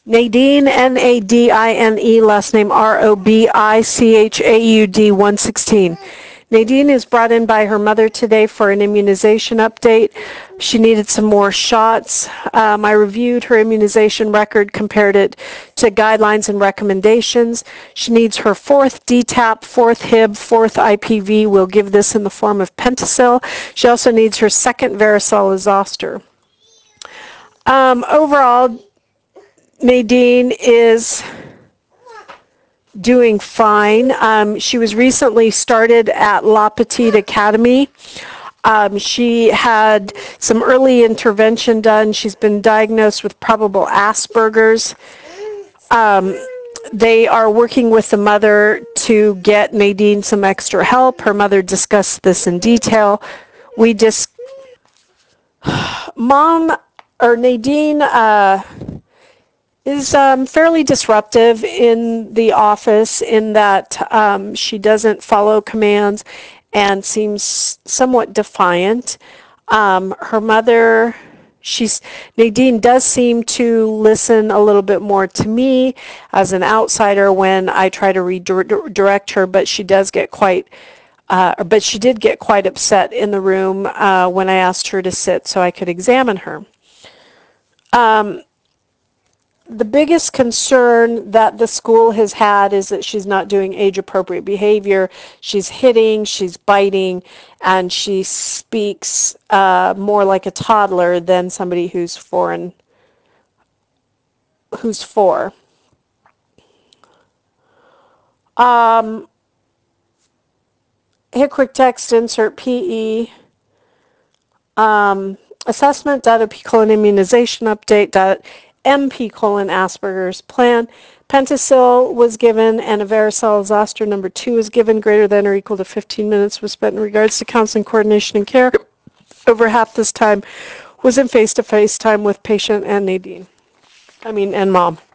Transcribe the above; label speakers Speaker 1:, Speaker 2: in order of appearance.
Speaker 1: Nadine, Nadine, last name Robichaud, 116. Nadine is brought in by her mother today for an immunization update. She needed some more shots. I reviewed her immunization record, compared it to guidelines and recommendations. She needs her fourth DTaP, fourth Hib, fourth IPV. We'll give this in the form of Pentosil. She also needs her second varicella zoster. Overall, Nadine is doing fine. She was recently started at La Petite Academy. She had some early intervention done. She's been diagnosed with probable Asperger's. They are working with the mother to get Nadine some extra help. Her mother discussed this in detail. Nadine is fairly disruptive in the office in that she doesn't follow commands and seems somewhat defiant. Her mother, Nadine does seem to listen a little bit more to me as an outsider when I try to redirect her, but she did get quite upset in the room when I asked her to sit so I could examine her. The biggest concern that the school has had is that she's not doing age-appropriate behavior. She's hitting, she's biting, and she speaks more like a toddler than somebody who's four. Hit quick text, insert PE. Assessment, .p colon immunization update, .mp colon Asperger's plan. Pentosil was given and a varicella zoster number 2 was given. Greater than or equal to 15 minutes was spent in regards to counseling, coordination, and care. Over half this time was in face-to-face time with patient and Nadine. And mom.